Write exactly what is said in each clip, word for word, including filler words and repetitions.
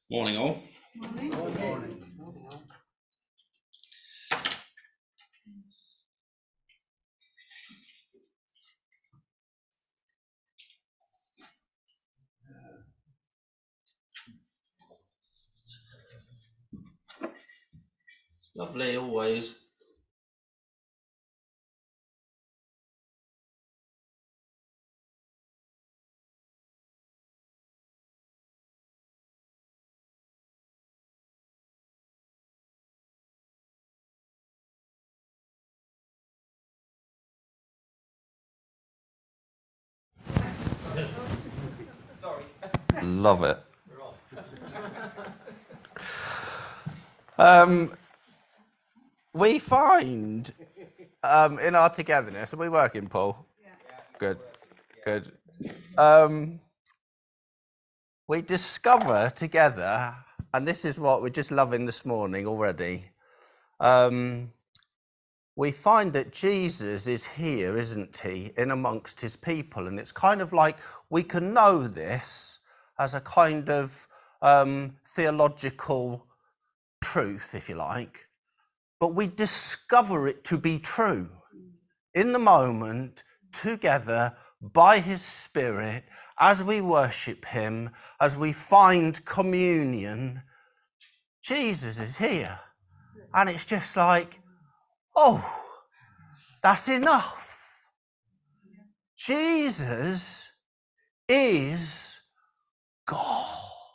Morning all. Morning. Morning. Morning all. Lovely always. Sorry. Love it. Um, we find um, in our togetherness, are we working, Paul? Yeah. Good, good. Um, we discover together, and this is what we're just loving this morning already. Um, we find that Jesus is here, isn't he, in amongst his people. And it's kind of like we can know this as a kind of um, theological truth, if you like, but we discover it to be true in the moment, together by his Spirit, as we worship him, as we find communion. Jesus is here. And it's just like, oh, that's enough. Jesus is God,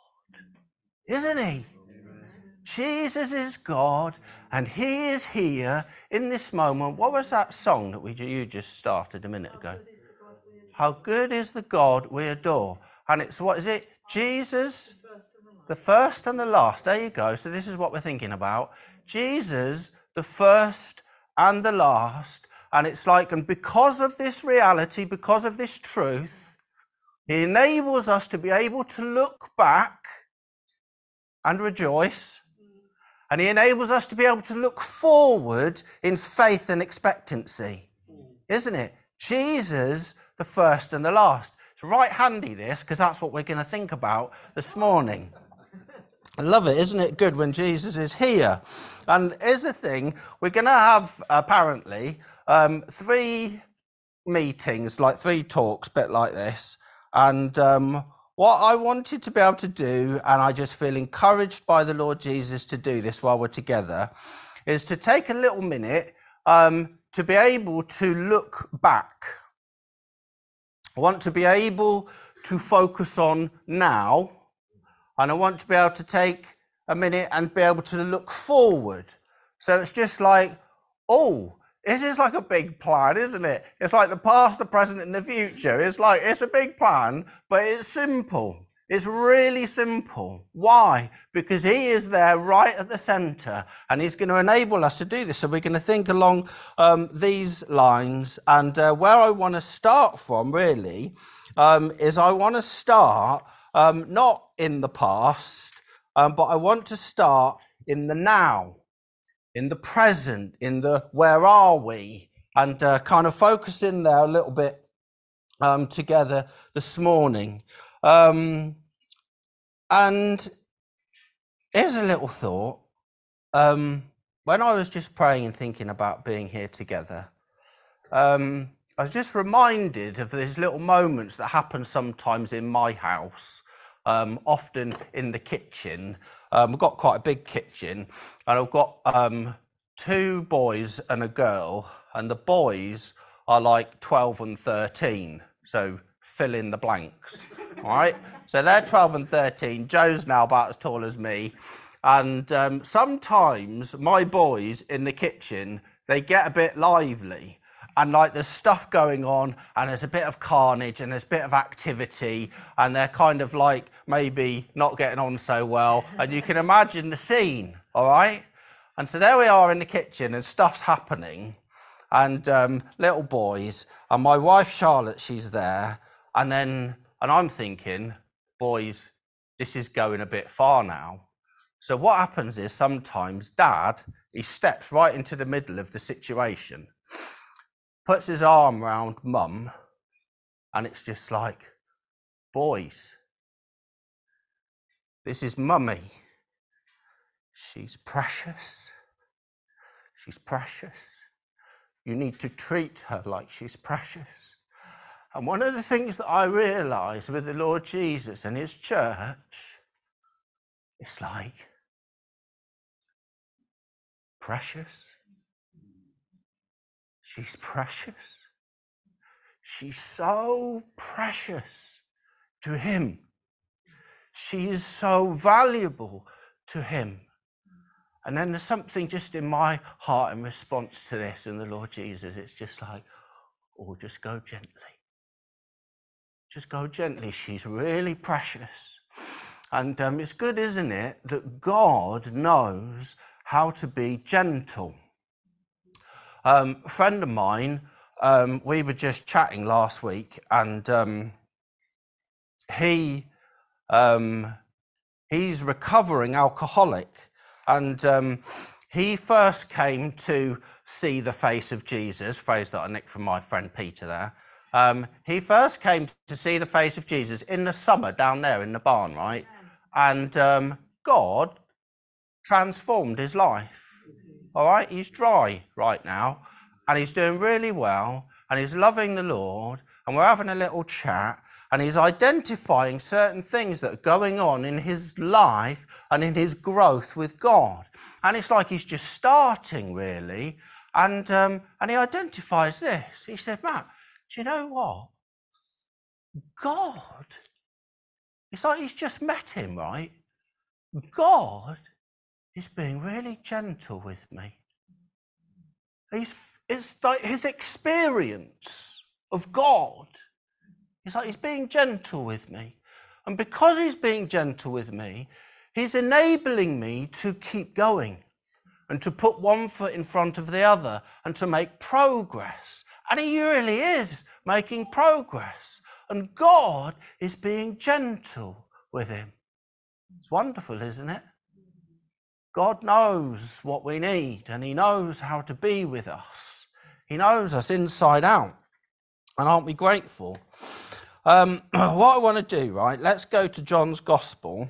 isn't he? Jesus is God, and he is here in this moment. What was that song that we you just started a minute ago? How good is the God we adore. And it's, what is it? Jesus, the first and the last. There you go. So this is what we're thinking about. Jesus, the first and the last. And it's like, and because of this reality, because of this truth, he enables us to be able to look back and rejoice. And he enables us to be able to look forward in faith and expectancy, isn't it? Jesus, the first and the last. It's right handy, this, because that's what we're going to think about this morning. I love it, isn't it good when Jesus is here? And here's the thing, we're going to have, apparently, um, three meetings, like three talks, bit like this. And um, what I wanted to be able to do, and I just feel encouraged by the Lord Jesus to do this while we're together, is to take a little minute um, to be able to look back. I want to be able to focus on now, and I want to be able to take a minute and be able to look forward. So it's just like, oh, it is like a big plan, isn't it? It's like the past, the present, and the future. It's like, it's a big plan, but it's simple. It's really simple. Why? Because he is there right at the center, and he's going to enable us to do this. So we're going to think along um, these lines. And uh, where I want to start from, really, um, is I want to start um, not in the past, um, but I want to start in the now, in the present, in the where are we, and uh, kind of focus in there a little bit um, together this morning. Um, and here's a little thought. Um, when I was just praying and thinking about being here together, um, I was just reminded of these little moments that happen sometimes in my house, um, often in the kitchen. Um, we've got quite a big kitchen, and I've got um, two boys and a girl, and the boys are like twelve and thirteen, so fill in the blanks, all right? So they're twelve and thirteen. Joe's now about as tall as me, and um, sometimes my boys in the kitchen, they get a bit lively. And like there's stuff going on, and there's a bit of carnage, and there's a bit of activity, and they're kind of like maybe not getting on so well. And you can imagine the scene, all right? And so there we are in the kitchen, and stuff's happening, and um, little boys, and my wife Charlotte, she's there, and then, and I'm thinking, boys, this is going a bit far now. So what happens is sometimes Dad, he steps right into the middle of the situation, puts his arm around Mum, and it's just like, boys, This is Mummy. She's precious. She's precious. You need to treat her like she's precious. And one of the things that I realised with the Lord Jesus and his church, it's like, precious. She's precious. She's so precious to him. She is so valuable to him. And then there's something just in my heart in response to this and the Lord Jesus. It's just like, oh, just go gently. Just go gently. She's really precious. And um, it's good, isn't it, that God knows how to be gentle. Um, a friend of mine, um, we were just chatting last week, and um, he um, he's recovering alcoholic. And um, he first came to see the face of Jesus, phrase that I nicked from my friend Peter there. Um, he first came to see the face of Jesus in the summer down there in the barn, right? And um, God transformed his life. All right, he's dry right now, and he's doing really well, and he's loving the Lord, and we're having a little chat, and he's identifying certain things that are going on in his life and in his growth with God. And it's like he's just starting, really, and um, and he identifies this. He said, Matt, do you know what? God, it's like he's just met him, right? God is being really gentle with me. He's, it's like his experience of God. It's like he's being gentle with me. And because he's being gentle with me, he's enabling me to keep going and to put one foot in front of the other and to make progress. And he really is making progress. And God is being gentle with him. It's wonderful, isn't it? God knows what we need, and he knows how to be with us. He knows us inside out. And aren't we grateful? Um, what I want to do, right, let's go to John's Gospel,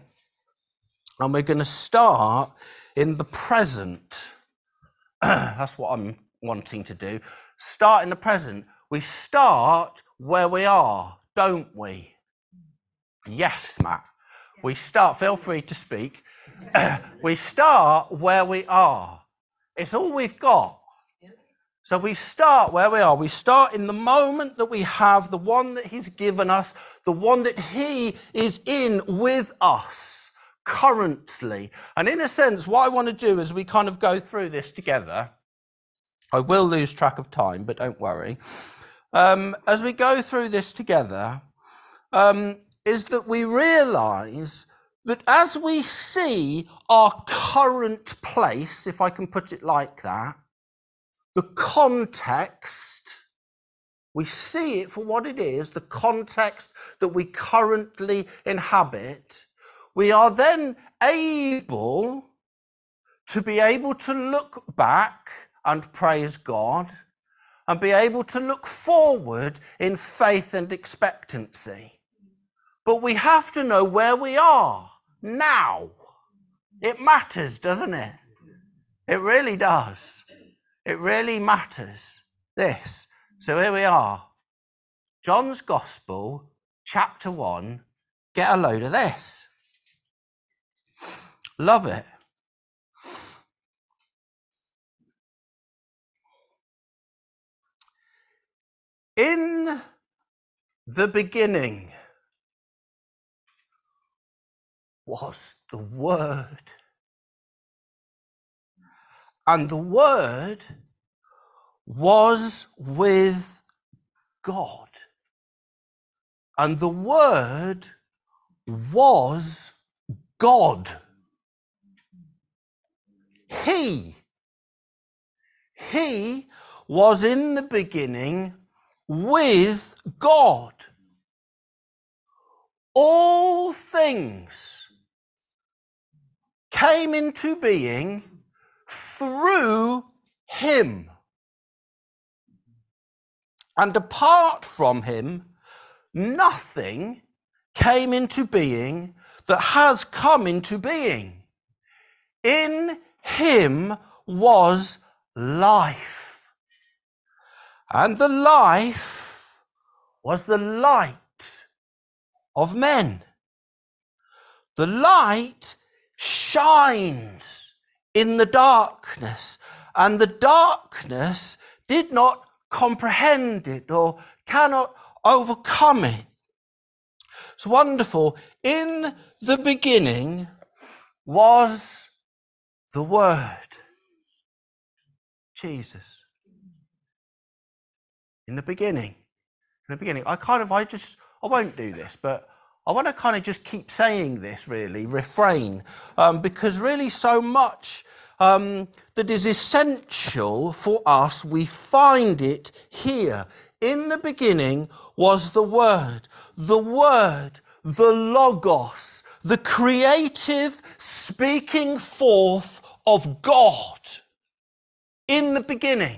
and we're going to start in the present. That's what I'm wanting to do. Start in the present. We start where we are, don't we? Yes, Matt. We start, feel free to speak. We start where we are. It's all we've got. So we start where we are. We start in the moment that we have, the one that he's given us, the one that he is in with us currently. And in a sense, what I want to do as we kind of go through this together, I will lose track of time, but don't worry. Um, as we go through this together, um, is that we realize that as we see our current place, if I can put it like that, the context, we see it for what it is, the context that we currently inhabit, we are then able to be able to look back and praise God and be able to look forward in faith and expectancy. But we have to know where we are now. It matters, doesn't it? It really does. It really matters. This. So here we are. John's Gospel, chapter one. Get a load of this. Love it. In the beginning was the Word. And the Word was with God. And the Word was God. He, he was in the beginning with God. All things came into being through him. And apart from him, nothing came into being that has come into being. In him was life, and the life was the light of men. The light shines in the darkness, and the darkness did not comprehend it or cannot overcome it. It's wonderful. In the beginning was the Word, Jesus. In the beginning, in the beginning, I kind of, I just, I won't do this, but I want to kind of just keep saying this, really, refrain, um, because really so much um, that is essential for us, we find it here. In the beginning was the Word, the Word, the Logos, the creative speaking forth of God. In the beginning.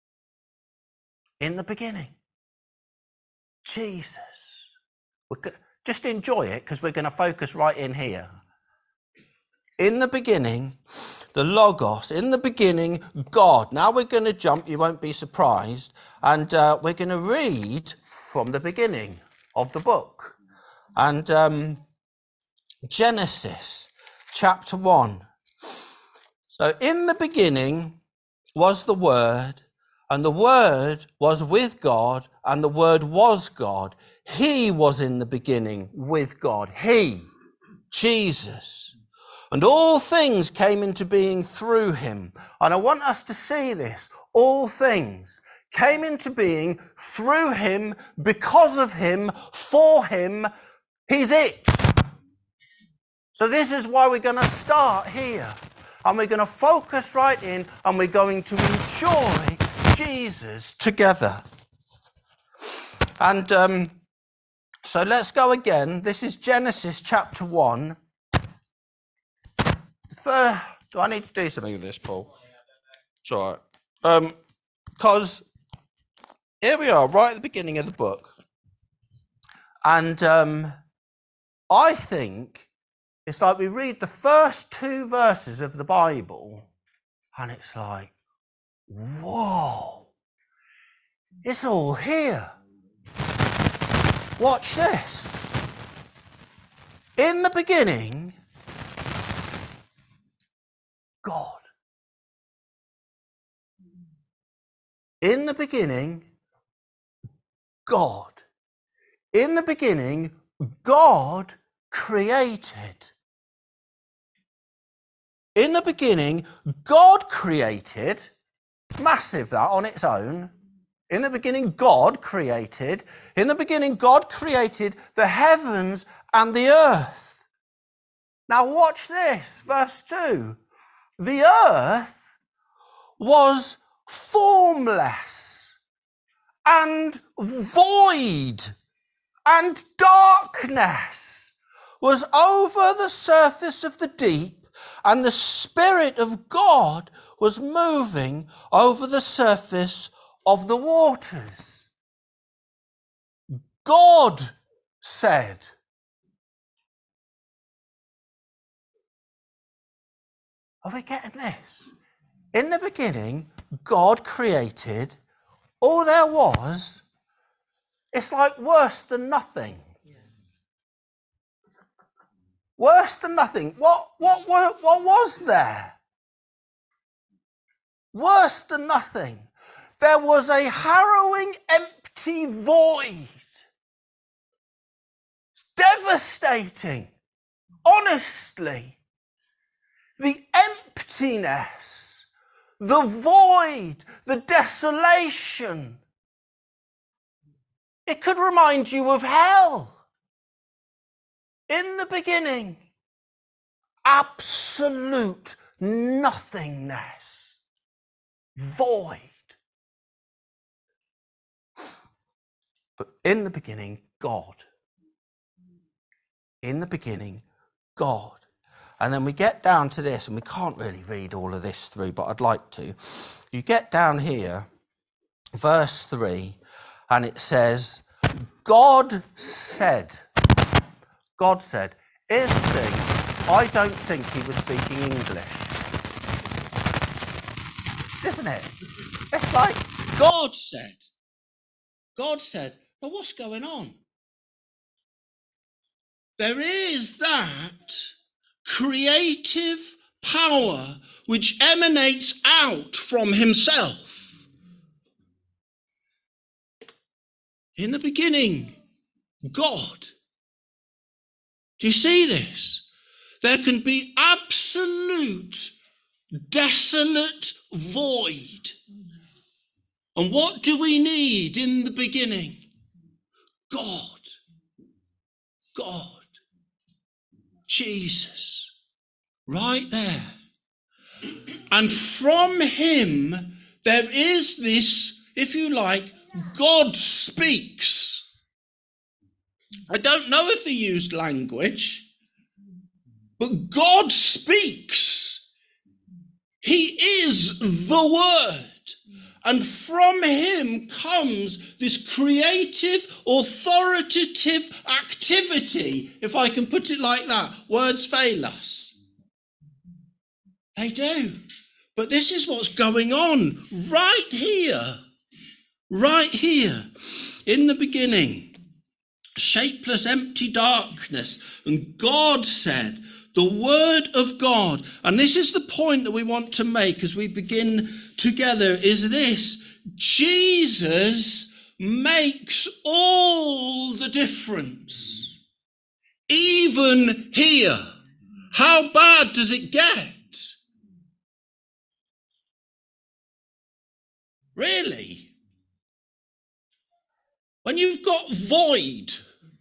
In the beginning. Jesus. We're go- just enjoy it, because we're going to focus right in here. In the beginning, the Logos. In the beginning, God. Now we're going to jump, you won't be surprised, and uh, we're going to read from the beginning of the book. And um, Genesis chapter one. So in the beginning was the Word, and the Word was with God, and the Word was God. He was in the beginning with God. He, Jesus. And all things came into being through him. And I want us to see this. All things came into being through him, because of him, for him. He's it. So this is why we're going to start here. And we're going to focus right in, and we're going to enjoy Jesus together. And um, so let's go again. This is Genesis chapter one. For, do I need to do something with this, Paul? It's all right. Um, because here we are, right at the beginning of the book. And um, I think it's like we read the first two verses of the Bible, and it's like, whoa, it's all here. Watch this. In the beginning, God. In the beginning, God. In the beginning, God created. In the beginning, God created. Massive that on its own. In the beginning, God created. In the beginning, God created the heavens and the earth. Now watch this, verse two. The earth was formless and void, and darkness was over the surface of the deep, and the Spirit of God was moving over the surface of the waters. God said. Are we getting this? In the beginning, God created. All there was, it's like worse than nothing. Worse than nothing. What, what, what, what was there? Worse than nothing. There was a harrowing, empty void. It's devastating. Honestly. The emptiness, the void, the desolation. It could remind you of hell. In the beginning, absolute nothingness, void. But in the beginning, God. In the beginning, God. And then we get down to this, and we can't really read all of this through, but I'd like to. You get down here, verse three, and it says, God said, God said, Here's the thing. I don't think he was speaking English. Isn't it? It's like God said. God said, well, what's going on? There is that creative power which emanates out from himself. In the beginning, God. Do you see this? There can be absolute, desolate void. And what do we need in the beginning? God. God. Jesus. Right there. And from him, there is this, if you like, God speaks. I don't know if he used language, but God speaks. He is the Word. And from him comes this creative, authoritative activity, if I can put it like that. Words fail us. They do. But this is what's going on right here. Right here. In the beginning, shapeless, empty darkness. And God said, the word of God, and this is the point that we want to make as we begin together, is this: Jesus makes all the difference. Even here. How bad does it get? Really? When you've got void,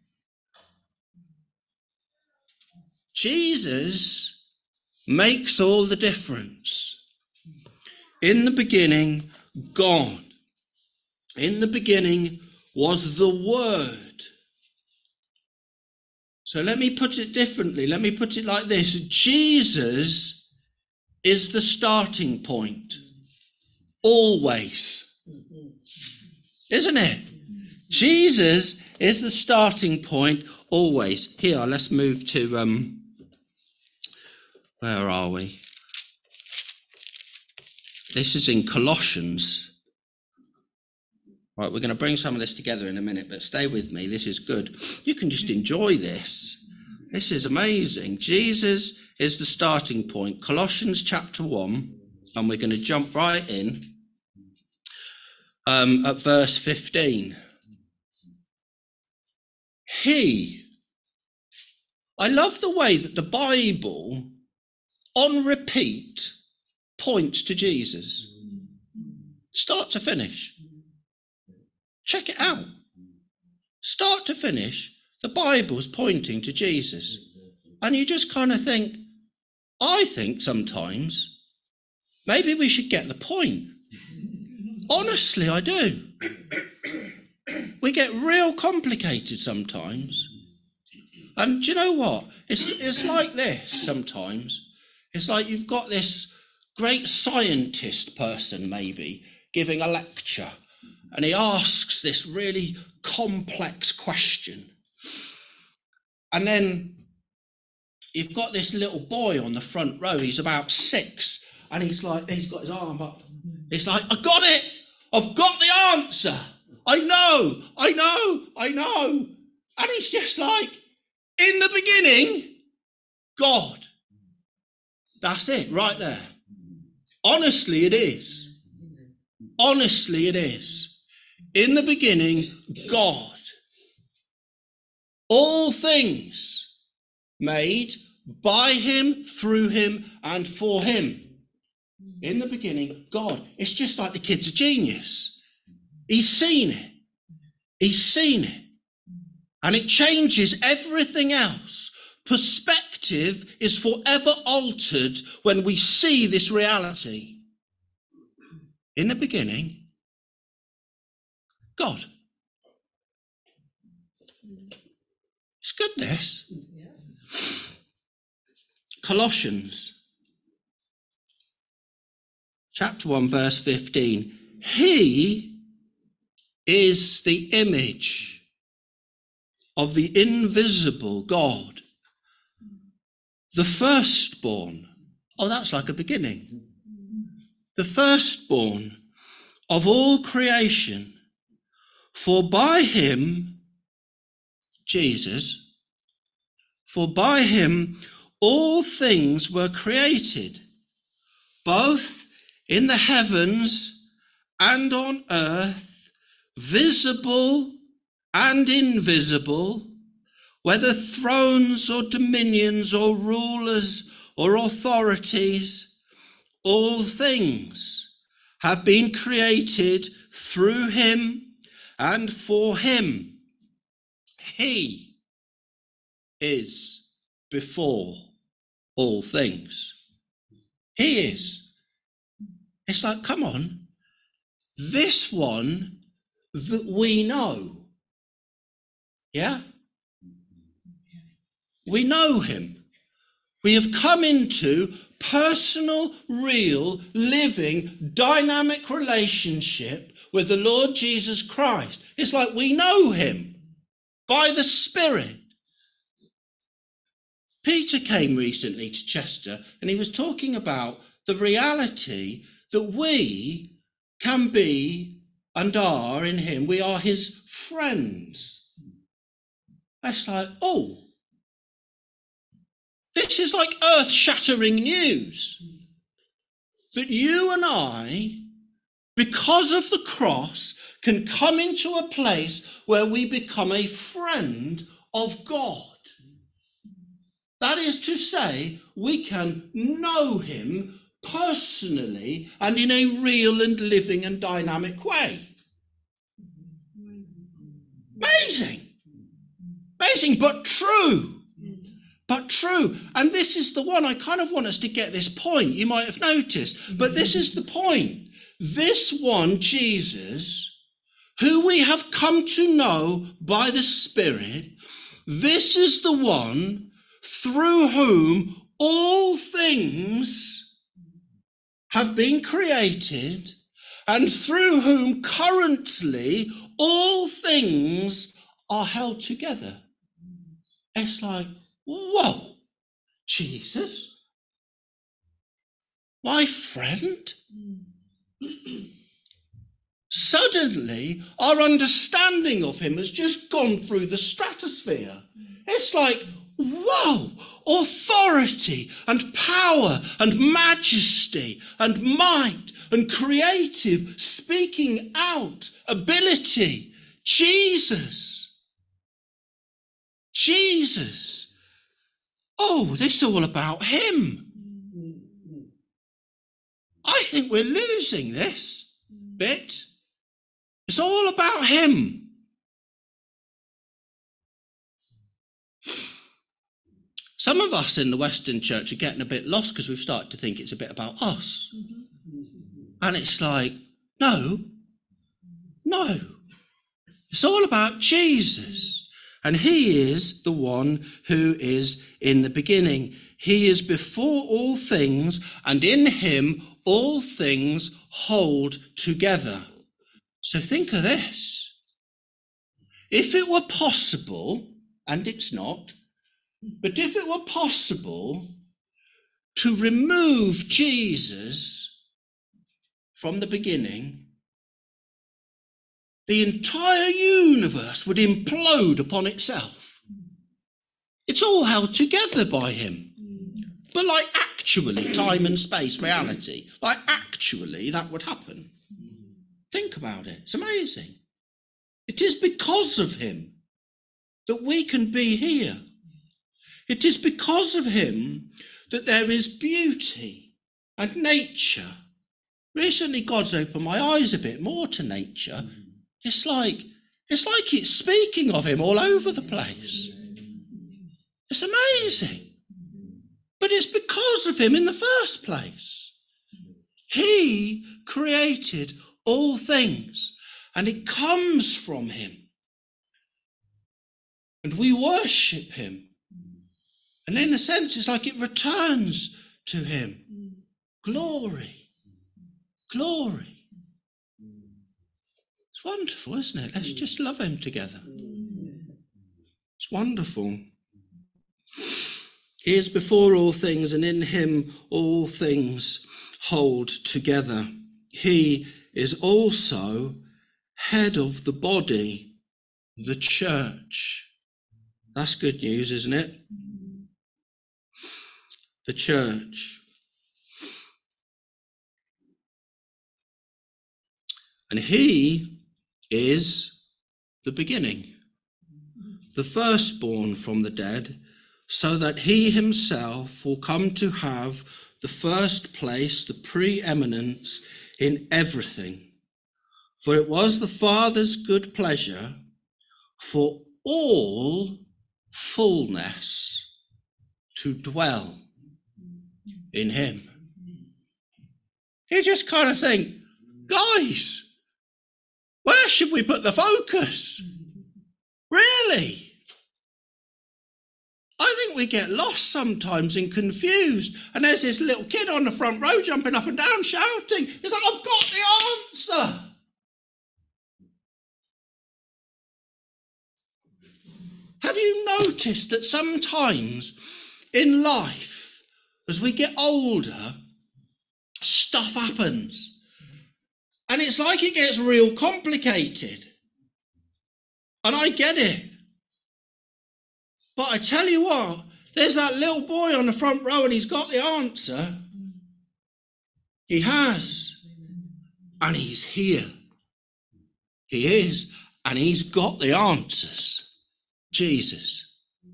Jesus makes all the difference. In the beginning, God. In the beginning was the Word. So let me put it differently. Let me put it like this. Jesus is the starting point. Always. Isn't it? Jesus is the starting point always. Here, let's move to, um, where are we? This is in Colossians. Right, we're going to bring some of this together in a minute, but stay with me. This is good. You can just enjoy this. This is amazing. Jesus is the starting point. Colossians chapter one, and we're going to jump right in um, at verse fifteen. He, I love the way that the Bible, on repeat, points to Jesus. Start to finish. Check it out. Start to finish, the Bible's pointing to Jesus. And you just kind of think, I think sometimes, maybe we should get the point. Honestly, I do. We get real complicated sometimes. And do you know what? It's, it's like this sometimes. It's like you've got this great scientist person maybe giving a lecture, and he asks this really complex question. And then you've got this little boy on the front row. He's about six, and he's like, he's got his arm up. He's like, I got it. I've got the answer. I know, I know, I know. And he's just like, in the beginning, God. That's it, right there. Honestly, it is. Honestly, it is. In the beginning, God. All things made by him, through him, and for him. In the beginning, God. It's just like the kid's a genius. He's seen it. He's seen it. And it changes everything else. Perspective is forever altered when we see this reality. In the beginning, God. It's good, this. Colossians chapter one, verse fifteen. He is the image of the invisible God, the firstborn. Oh, that's like a beginning. The firstborn of all creation. For by him, Jesus, for by him all things were created, both in the heavens and on earth, visible and invisible, whether thrones or dominions or rulers or authorities, all things have been created through him and for him. He is before all things. He is. It's like, come on, this one that we know. Yeah? We know him. We have come into personal, real, living, dynamic relationship with the Lord Jesus Christ. It's like we know him by the Spirit. Peter came recently to Chester and he was talking about the reality that we can be and are in him. We are his friends. That's like, oh, this is like earth-shattering news. That you and I, because of the cross, can come into a place where we become a friend of God. That is to say, we can know him personally and in a real and living and dynamic way. Amazing. Amazing, but true. But true. And this is the one, I kind of want us to get this point. You might have noticed, but this is the point. This one, Jesus, who we have come to know by the Spirit, this is the one through whom all things have been created and through whom currently all things are held together. It's like, whoa, Jesus, my friend. Suddenly, our understanding of him has just gone through the stratosphere. It's like, whoa, authority and power and majesty and might and creative speaking out ability. Jesus. Jesus. Oh, this is all about him. I think we're losing this bit. It's all about him. Some of us in the Western church are getting a bit lost because we've started to think it's a bit about us. And it's like, no, no. It's all about Jesus. And he is the one who is in the beginning. He is before all things, and in him all things hold together. So think of this. If it were possible, and it's not, but if it were possible to remove Jesus from the beginning, the entire universe would implode upon itself. It's all held together by him. But like actually, time and space, reality, like actually that would happen. Think about it. It's amazing. It is because of him that we can be here. It is because of him that there is beauty and nature. Recently, God's opened my eyes a bit more to nature. It's like, it's like it's speaking of him all over the place. It's amazing. But it's because of him in the first place. He created all things, and it comes from him. And we worship him. And in a sense, it's like it returns to him. Glory. Glory. It's wonderful, isn't it? Let's just love him together. It's wonderful. He is before all things, and in him all things hold together. He is also head of the body, the church. That's good news, isn't it? The church. And he is the beginning, the firstborn from the dead, so that he himself will come to have the first place, the preeminence in everything. For it was the Father's good pleasure for all fullness to dwell in him. You just kind of think, guys, where should we put the focus? Really? I think we get lost sometimes and confused. And there's this little kid on the front row jumping up and down, shouting. He's like, I've got the answer. Have you noticed that sometimes in life, as we get older, stuff happens? And it's like it gets real complicated. And I get it. But I tell you what, there's that little boy on the front row and he's got the answer. He has. And he's here. He is. And he's got the answers. Jesus.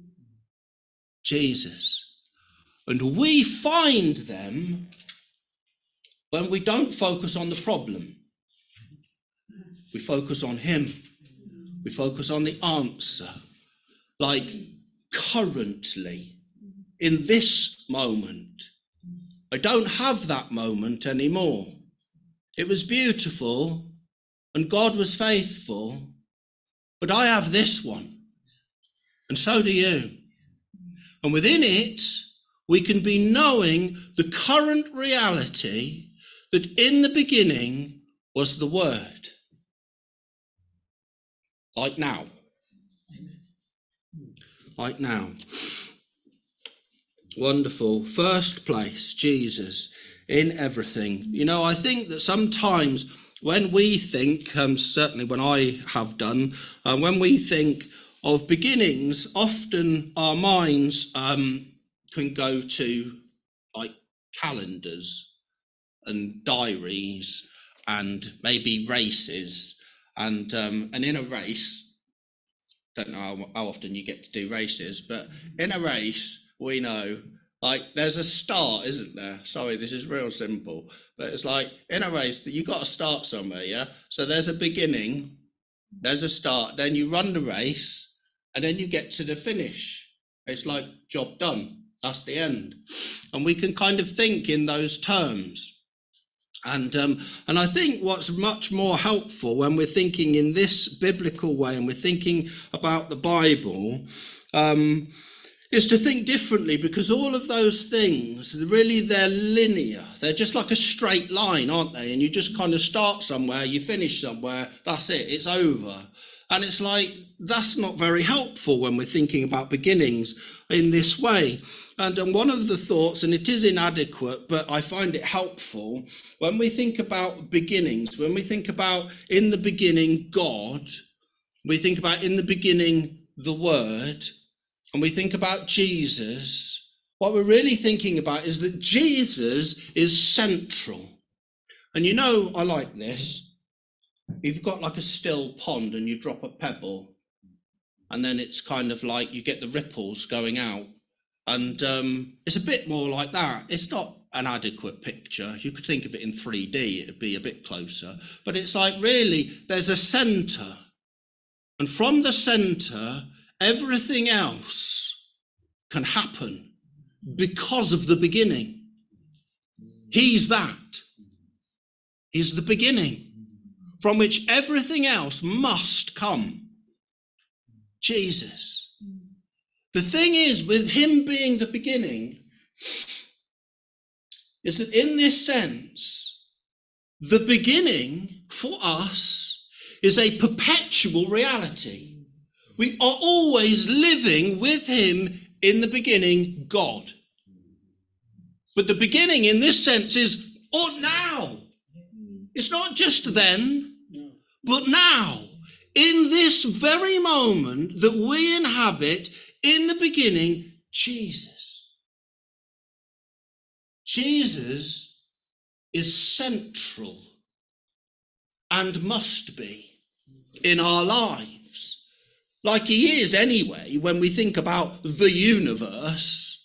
Jesus. And we find them when we don't focus on the problem. We focus on him. We focus on the answer. Like currently, in this moment. I don't have that moment anymore. It was beautiful and God was faithful, but I have this one. And so do you. And within it, we can be knowing the current reality that in the beginning was the Word. Like now. Like now. Wonderful. First place, Jesus, in everything. You know, I think that sometimes when we think, um, certainly when I have done, uh, when we think of beginnings, often our minds um, can go to like calendars and diaries and maybe races. And um, and in a race, don't know how, how often you get to do races, but in a race, we know, like, there's a start, isn't there? Sorry, this is real simple, but it's like in a race that you've got to start somewhere, yeah? So there's a beginning, there's a start, then you run the race, and then you get to the finish. It's like job done. That's the end. And we can kind of think in those terms. And um, and I think what's much more helpful when we're thinking in this biblical way and we're thinking about the Bible um, is to think differently, because all of those things, really, they're linear. They're just like a straight line, aren't they? And you just kind of start somewhere, you finish somewhere, that's it, it's over. And it's like, that's not very helpful when we're thinking about beginnings in this way. And, and one of the thoughts, and it is inadequate, but I find it helpful, when we think about beginnings, when we think about in the beginning God, we think about in the beginning the Word, and we think about Jesus, what we're really thinking about is that Jesus is central. And you know, I like this. You've got like a still pond and you drop a pebble, and then it's kind of like you get the ripples going out. And um, it's a bit more like that. It's not an adequate picture. You could think of it in three D, it'd be a bit closer. But it's like, really, there's a centre. And from the centre, everything else can happen because of the beginning. He's that. He's the beginning from which everything else must come. Jesus. The thing is, with him being the beginning, is that in this sense, the beginning for us is a perpetual reality. We are always living with him in the beginning, God. But the beginning in this sense is, oh, now. It's not just then, but now. In this very moment that we inhabit, in the beginning, Jesus. Jesus is central and must be in our lives. Like he is anyway when we think about the universe.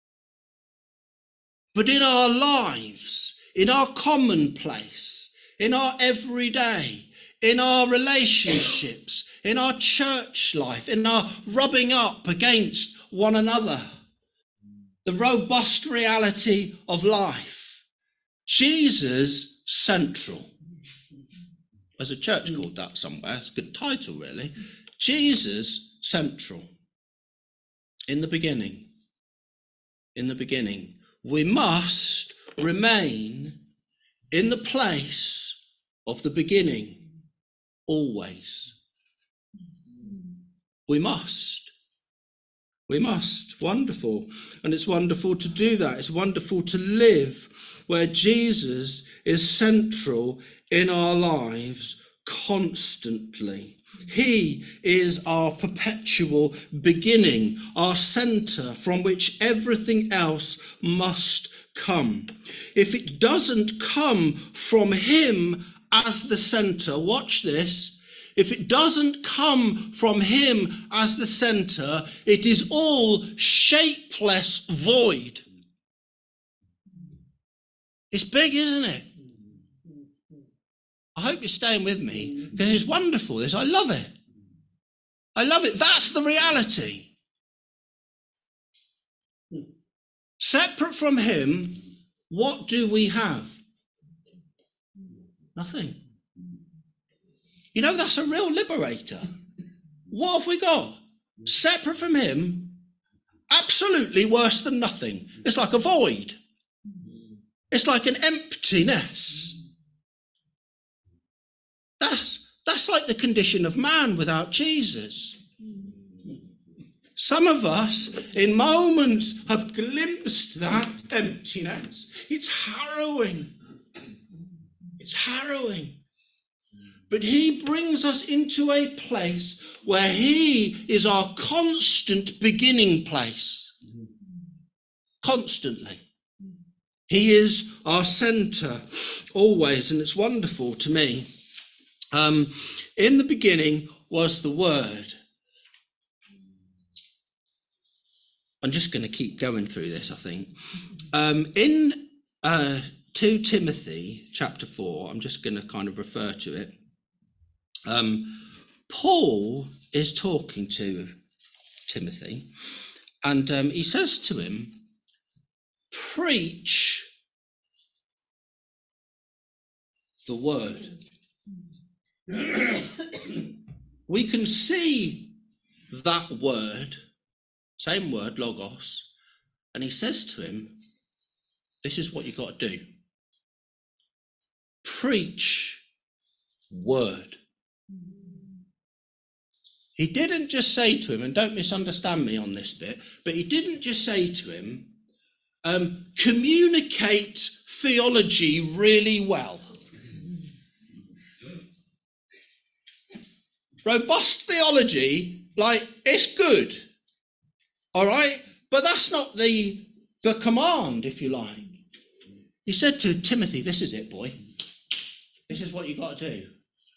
But in our lives, in our commonplace, in our everyday, in our relationships, in our church life, in our rubbing up against one another, the robust reality of life, Jesus central. There's a church called that somewhere. It's a good title, really. Jesus central. In the beginning. In the beginning. We must remain in the place of the beginning. Always. We must. We must. Wonderful. And it's wonderful to do that. It's wonderful to live where Jesus is central in our lives constantly. He is our perpetual beginning, our centre from which everything else must come. If it doesn't come from him as the centre, watch this, if it doesn't come from him as the centre, it is all shapeless void. It's big, isn't it? I hope you're staying with me, because it's wonderful, this. I love it. I love it. That's the reality. Separate from him, what do we have? Nothing. You know, that's a real liberator. What have we got? Separate from him, absolutely worse than nothing. It's like a void. It's like an emptiness. That's, that's like the condition of man without Jesus. Some of us, in moments, have glimpsed that emptiness. It's harrowing. It's harrowing. But he brings us into a place where he is our constant beginning place. Constantly. He is our centre always, and it's wonderful to me. Um, in the beginning was the Word. I'm just going to keep going through this, I think. Um, in uh, Second Timothy chapter four, I'm just going to kind of refer to it. Um, Paul is talking to Timothy, and um, he says to him, preach the word. We can see that word, same word, logos, and he says to him, this is what you've got to do. Preach word. He didn't just say to him, and don't misunderstand me on this bit, but he didn't just say to him, um, communicate theology really well. Robust theology, like, it's good, all right? But that's not the, the command, if you like. He said to Timothy, this is it, boy. This is what you got to do.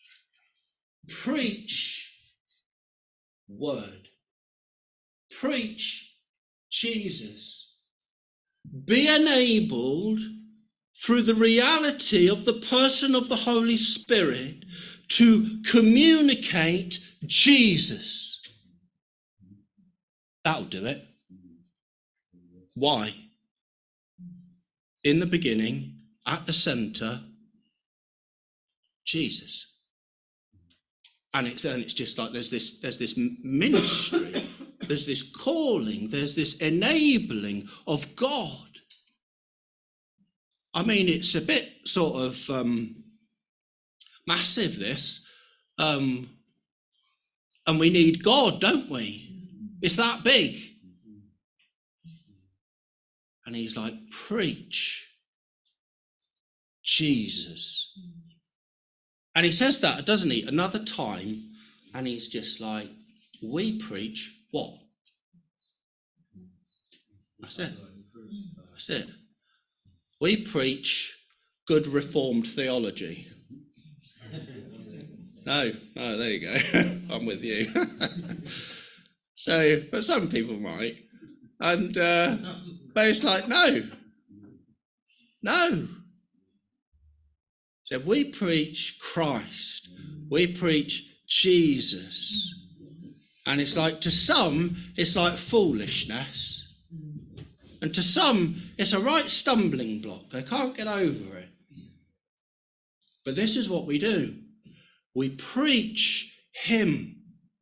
Preach word. Preach Jesus. Be enabled through the reality of the person of the Holy Spirit to communicate Jesus. That'll do it. Why? In the beginning, at the centre, Jesus. And it's then it's just like there's this there's this ministry, there's this calling, there's this enabling of God. I mean, it's a bit sort of um, massive, this. Um, and we need God, don't we? It's that big. And he's like, preach Jesus. And he says that, doesn't he, another time, and he's just like, we preach what? That's it. That's it. We preach good Reformed theology. No, oh, there you go. I'm with you. So, but some people might. And, uh, but it's like, no, no. So we preach Christ. We preach Jesus. And it's like, to some, it's like foolishness. And to some, it's a right stumbling block. They can't get over it. But this is what we do. We preach him.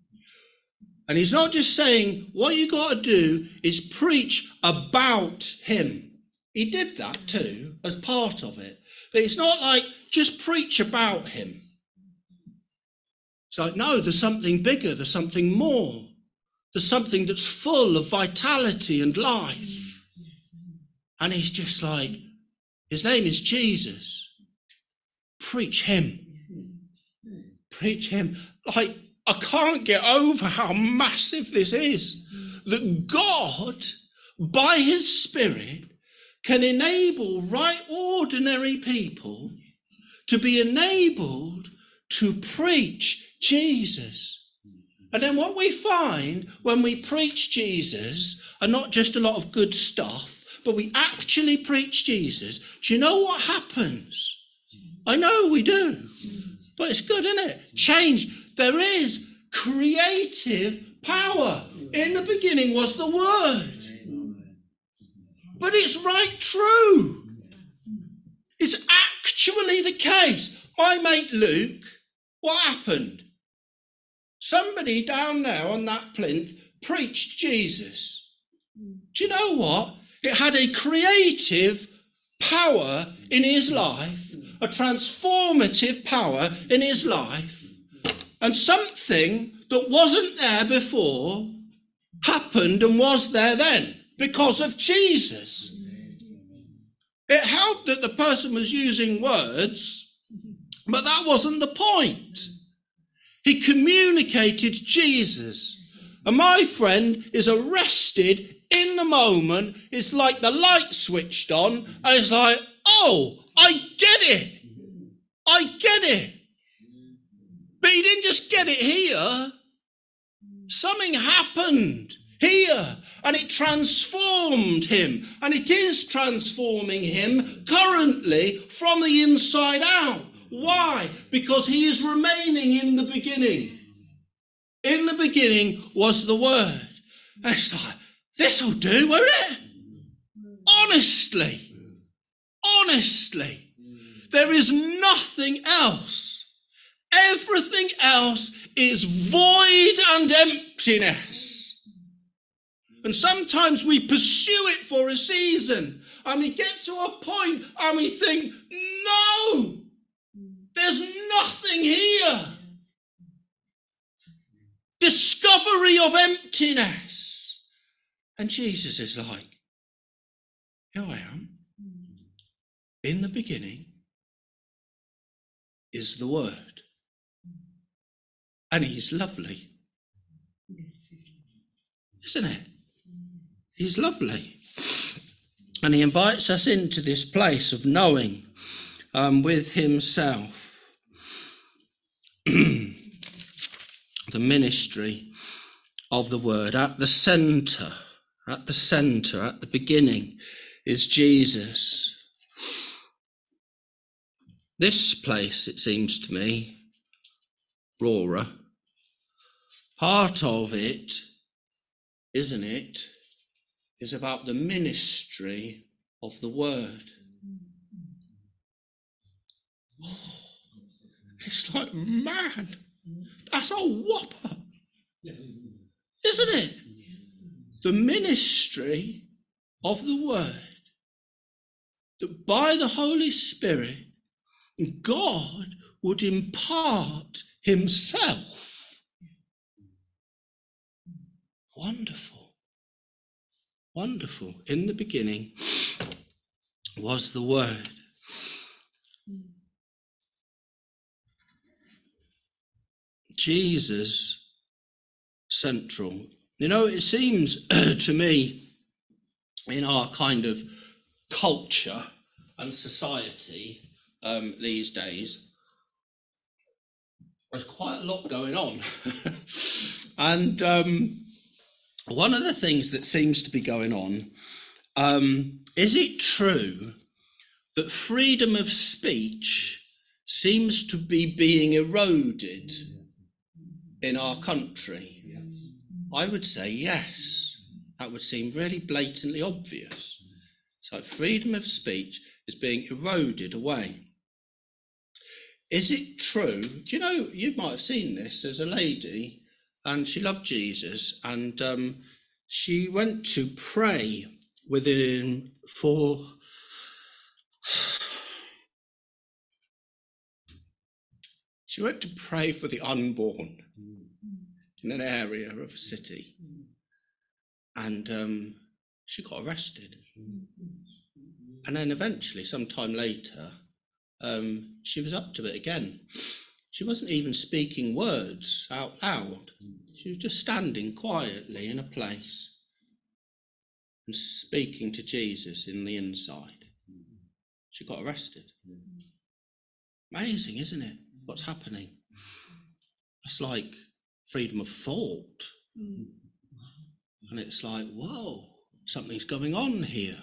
And he's not just saying, what you got to do is preach about him. He did that too, as part of it. But it's not like, just preach about him. It's like, no, there's something bigger, there's something more. There's something that's full of vitality and life. And he's just like, his name is Jesus. Preach him. Preach him. Like, I can't get over how massive this is. That God, by his Spirit, can enable right ordinary people to be enabled to preach Jesus. And then what we find when we preach Jesus are not just a lot of good stuff, but we actually preach Jesus. Do you know what happens? I know we do, but it's good, isn't it? Change. There is creative power. In the beginning was the Word. But it's right true. It's actually the case. My mate Luke, what happened? Somebody down there on that plinth preached Jesus. Do you know what? It had a creative power in his life, a transformative power in his life, and something that wasn't there before happened and was there then because of Jesus. It helped that the person was using words, but that wasn't the point. He communicated Jesus. And my friend is arrested in the moment. It's like the light switched on, and it's like, oh, I get it. I get it. But he didn't just get it here. Something happened here, and it transformed him, and it is transforming him currently from the inside out. Why? Because he is remaining in the beginning. In the beginning was the Word. And it's like, this'll do, won't it? Honestly, honestly, there is nothing else. Everything else is void and emptiness. And sometimes we pursue it for a season, and we get to a point and we think, no, there's nothing here. Discovery of emptiness. And Jesus is like, here I am. In the beginning is the Word. And he's lovely. Isn't it? He's lovely. And he invites us into this place of knowing um, with himself. The ministry of the Word. At the centre, at the centre, at the beginning is Jesus. This place, it seems to me, Rora, part of it, isn't it, is about the ministry of the Word. Oh, it's like, man, that's a whopper, isn't it? The ministry of the Word, that by the Holy Spirit, God would impart himself. Wonderful. Wonderful. In the beginning was the Word. Jesus central. You know, it seems to me in our kind of culture and society um, these days, there's quite a lot going on. and um, one of the things that seems to be going on, um, is it true that freedom of speech seems to be being eroded in our country? I would say yes. That would seem really blatantly obvious. So freedom of speech is being eroded away. Is it true? Do you know, you might have seen this. There's a lady and she loved Jesus, and um, she went to pray within for she went to pray for the unborn in an area of a city, and um, she got arrested. And then eventually, sometime later, um, she was up to it again. She wasn't even speaking words out loud. She was just standing quietly in a place and speaking to Jesus in the inside. She got arrested. Amazing, isn't it? What's happening? It's like freedom of thought. And it's like, whoa, something's going on here.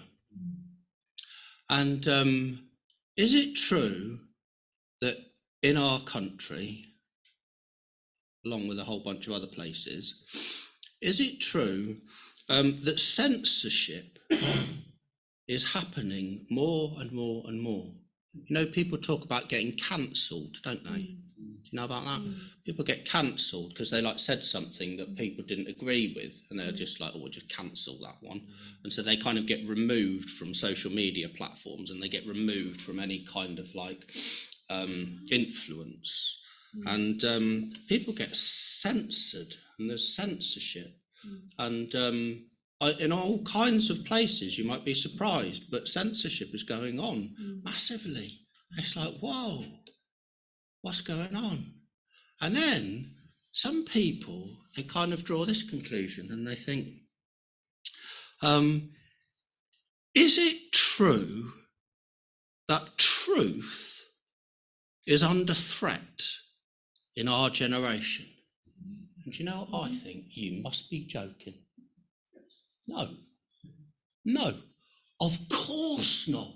And um, is it true that in our country, along with a whole bunch of other places, is it true um, that censorship is happening more and more and more? You know, people talk about getting cancelled, don't they? Do you know about that? Mm. People get cancelled because they like said something that people didn't agree with, and they're just like, oh, we'll just cancel that one. Mm. And so they kind of get removed from social media platforms, and they get removed from any kind of like um, influence. Mm. And um, people get censored, and there's censorship. Mm. And um, I, in all kinds of places, you might be surprised, but censorship is going on mm. massively. It's like, whoa. What's going on? And then some people, they kind of draw this conclusion and they think, um, is it true that truth is under threat in our generation? And you know what I think? You must be joking. No, no, of course not.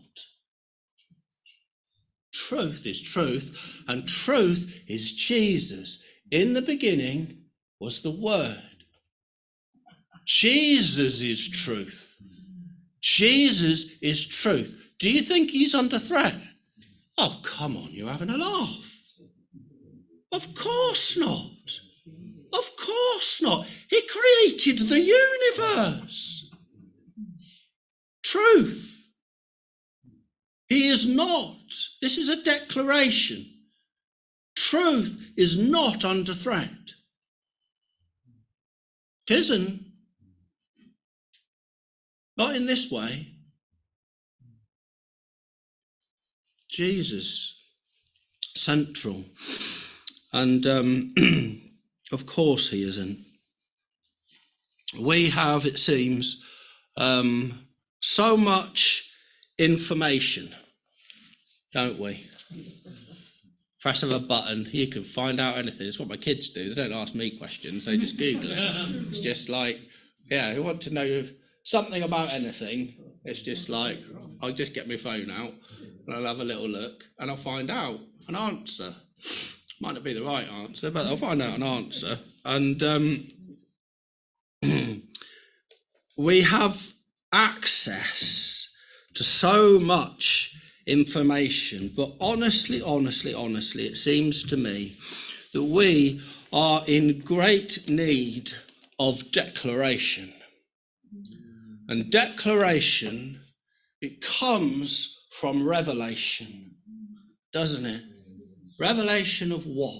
Truth is truth, and truth is Jesus. In the beginning was the Word. Jesus is truth. Jesus is truth. Do you think he's under threat? Oh, come on, you're having a laugh. Of course not. Of course not. He created the universe. Truth. He is not. This is a declaration. Truth is not under threat. It isn't. Not in this way. Jesus, central. And um, of course he isn't. We have, it seems, um, so much information, don't we? Press of a button, you can find out anything. It's what my kids do. They don't ask me questions, they just Google it. It's just like, yeah, who want to know something about anything? It's just like, I'll just get my phone out and I'll have a little look and I'll find out an answer. Might not be the right answer, but I'll find out an answer. And um, we have access to so much information, but honestly, honestly, honestly, it seems to me that we are in great need of declaration. And declaration, it comes from revelation, doesn't it? Revelation of what?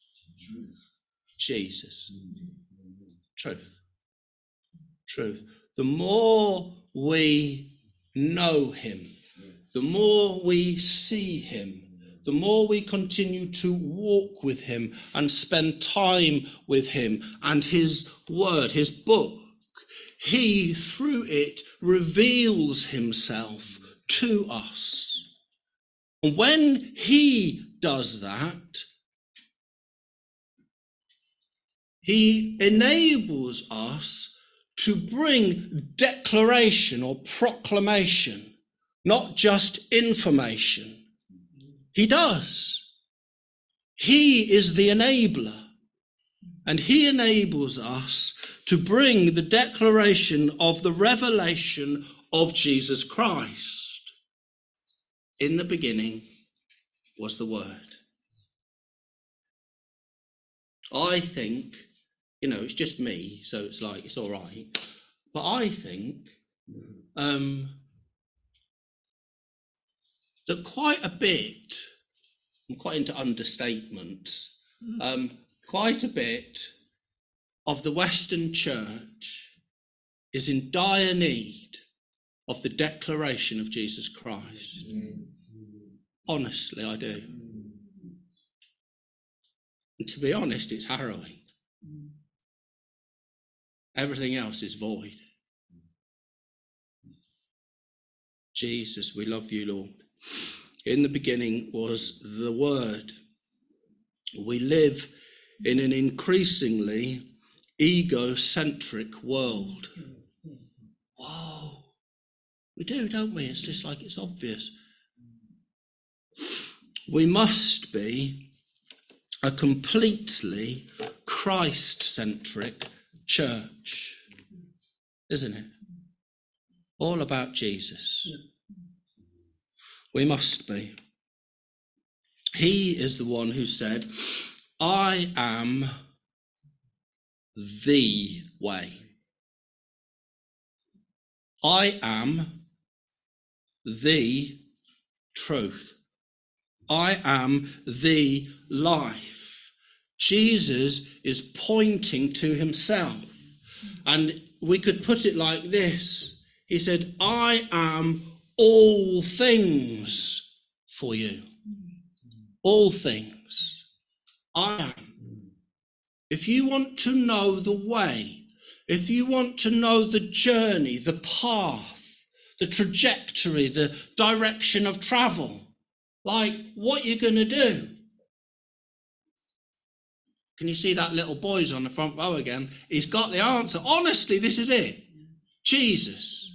Jesus. Truth. Truth. the more we know him, the more we see him, the more we continue to walk with him and spend time with him and his word, his book, he, through it, reveals himself to us. And when he does that, he enables us to bring declaration or proclamation, not just information. He does. He is the enabler. And he enables us to bring the declaration of the revelation of Jesus Christ. In the beginning was the Word. I think, you know, it's just me, so it's like, it's all right. But I think um, that quite a bit, I'm quite into understatements, um, quite a bit of the Western church is in dire need of the declaration of Jesus Christ. Honestly, I do. And to be honest, it's harrowing. Everything else is void. Jesus, we love you, Lord. In the beginning was the Word. We live in an increasingly egocentric world. Whoa. We do, don't we? It's just like it's obvious. We must be a completely Christ-centric church, isn't it? All about Jesus. We must be. He is the one who said, I am the way. I am the truth. I am the life. Jesus is pointing to himself. And we could put it like this. He said, I am all things for you. All things. I am. If you want to know the way, if you want to know the journey, the path, the trajectory, the direction of travel, like what you're going to do. Can you see that little boy's on the front row again? He's got the answer. Honestly, this is it. Jesus.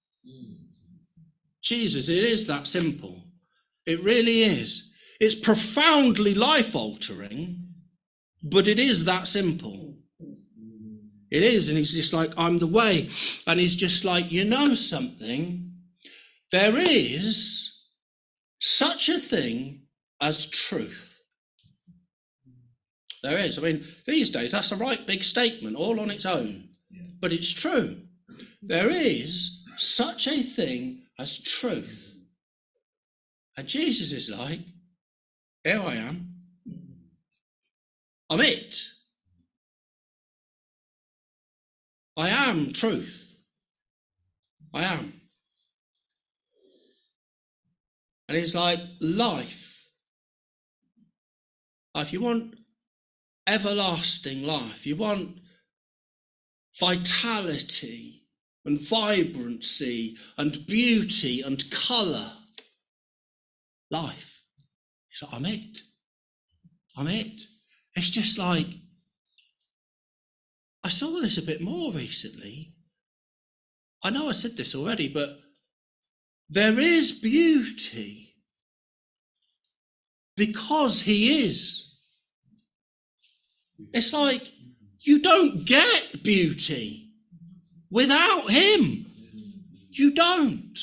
Jesus, it is that simple. It really is. It's profoundly life-altering, but it is that simple. It is, and he's just like, I'm the way. And he's just like, you know something? There is such a thing as truth. There is. I mean, these days, that's a right big statement all on its own. Yeah. But it's true. There is such a thing as truth. And Jesus is like, here I am. I'm it. I am truth. I am. And it's like life. If you want everlasting life, you want vitality and vibrancy and beauty and colour, life. It's like, I'm it. I'm it. It's just like, I saw this a bit more recently. I know I said this already, but there is beauty because he is. It's like you don't get beauty without him. You don't.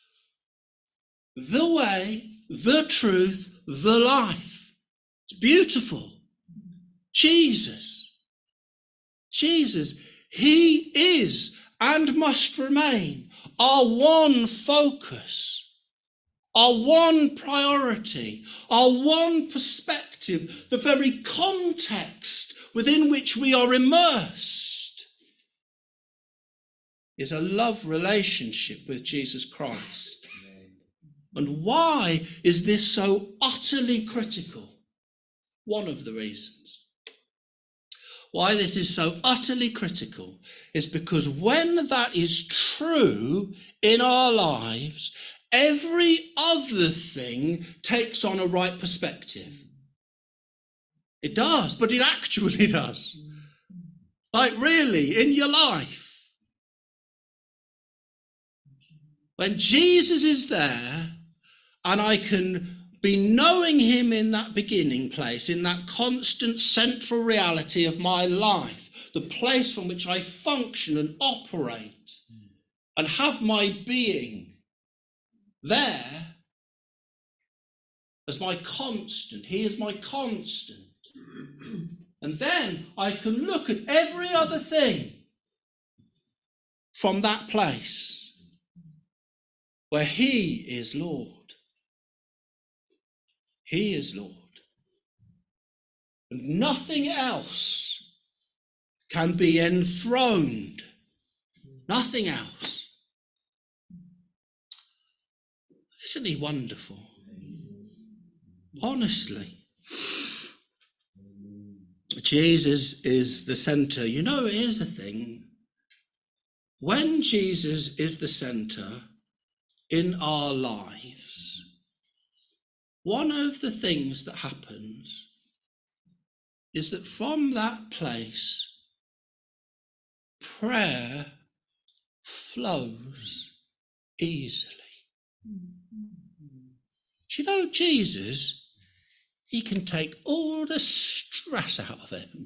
The way, the truth, the life. It's beautiful. Jesus. Jesus, he is and must remain our one focus, our one priority, our one perspective, the very context within which we are immersed. is a love relationship with Jesus Christ. And why is this so utterly critical? One of the reasons why this is so utterly critical is because when that is true in our lives, every other thing takes on a right perspective. It does, but it actually does. Like really, in your life. When Jesus is there, and I can be knowing him in that beginning place, in that constant central reality of my life, the place from which I function and operate and have my being there as my constant. He is my constant. And then I can look at every other thing from that place where he is Lord. He is Lord. And nothing else can be enthroned. Nothing else. Isn't he wonderful? Honestly. Jesus is the centre. You know, here's the thing. When Jesus is the centre in our lives, one of the things that happens is that from that place, prayer flows easily. Do you know Jesus? He can take all the stress out of it.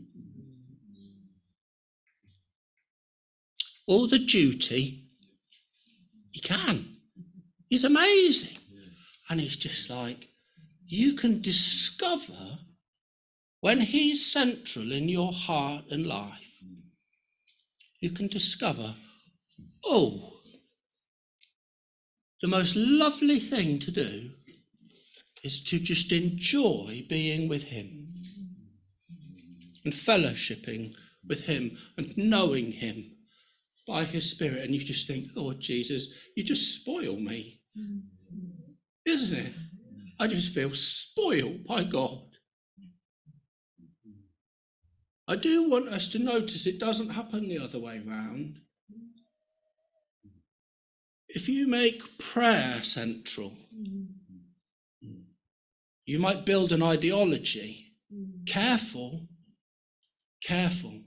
All the duty, he can. He's amazing. And it's just like, you can discover when he's central in your heart and life, you can discover, oh, the most lovely thing to do is to just enjoy being with him and fellowshipping with him and knowing him by his Spirit. And you just think, Lord Jesus, you just spoil me, isn't it? I just feel spoiled by God. I do want us to notice it doesn't happen the other way round. If you make prayer central, you might build an ideology. Careful, careful.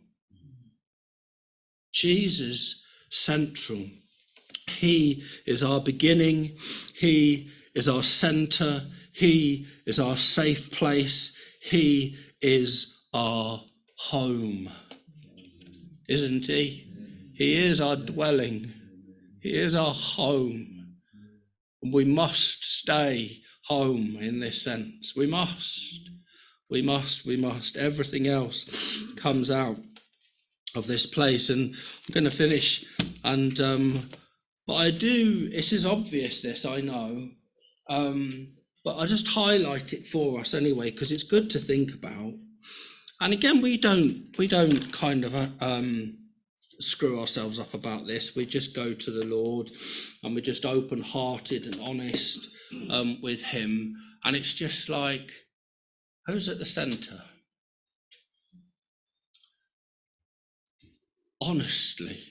Jesus central. He is our beginning. He is our centre. He is our safe place. He is our home. Isn't he? He is our dwelling. He is our home. And we must stay home in this sense. We must. We must. We must. Everything else comes out of this place. And I'm going to finish. And um, but I do. This is obvious. This I know. Um, but I just highlight it for us anyway, because it's good to think about. And again, we don't. We don't kind of. Uh, um, screw ourselves up about this. We just go to the Lord and we're just open-hearted and honest um, with him. And it's just like, who's at the centre? Honestly,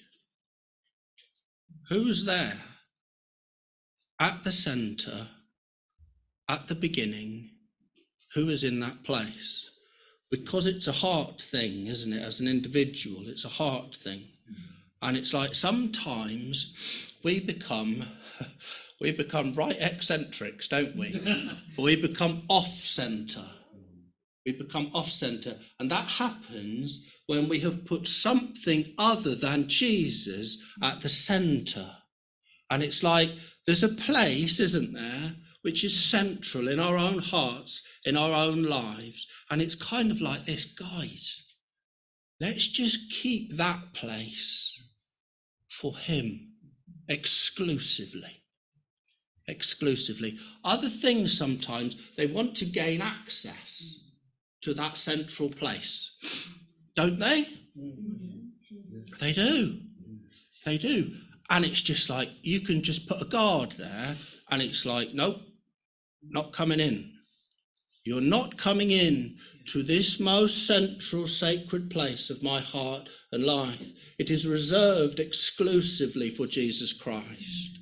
who's there at the centre, at the beginning? Who is in that place? Because it's a heart thing, isn't it? As an individual, it's a heart thing. And it's like sometimes we become we become right eccentrics, don't we? We become off-centre. We become off-centre. And that happens when we have put something other than Jesus at the centre. And it's like there's a place, isn't there, which is central in our own hearts, in our own lives. And it's kind of like this, guys, let's just keep that place for him exclusively. Exclusively. Other things sometimes, they want to gain access to that central place. Don't they? They do. They do. And it's just like, you can just put a guard there and it's like, nope, not coming in. You're not coming in to this most central sacred place of my heart and life. It is reserved exclusively for Jesus Christ.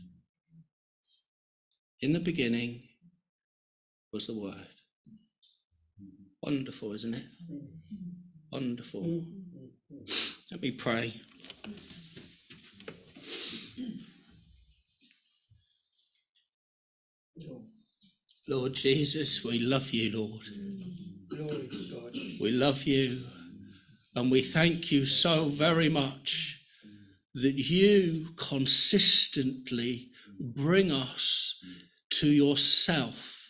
In the beginning was the Word. Wonderful, isn't it? Wonderful. Let me pray. Lord Jesus, we love you, Lord. Glory to God. We love you, and we thank you so very much that you consistently bring us to yourself.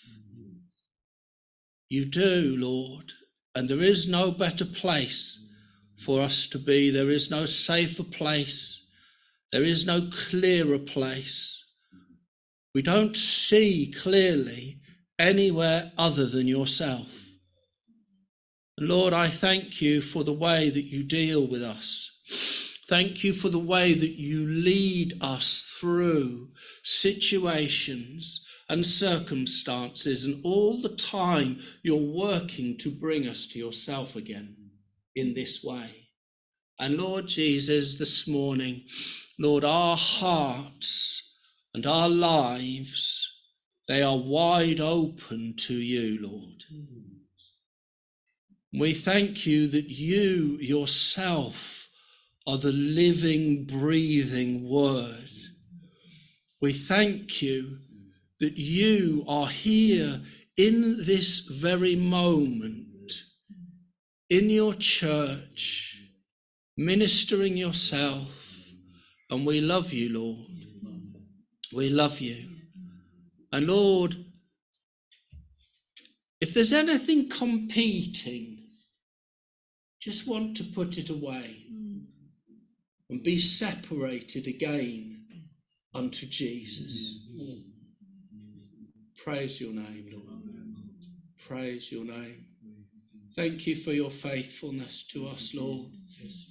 You do, Lord, and there is no better place for us to be. There is no safer place. There is no clearer place. We don't see clearly anywhere other than yourself. Lord, I thank you for the way that you deal with us. Thank you for the way that you lead us through situations and circumstances, and all the time you're working to bring us to yourself again in this way. And Lord Jesus, this morning, Lord, our hearts and our lives, they are wide open to you, Lord. We thank you that you yourself are the living, breathing Word. We thank you that you are here in this very moment, in your church, ministering yourself. And we love you, Lord. We love you. And Lord, if there's anything competing, just want to put it away and be separated again unto Jesus. Praise your name, Lord. Praise your name. Thank you for your faithfulness to us, Lord.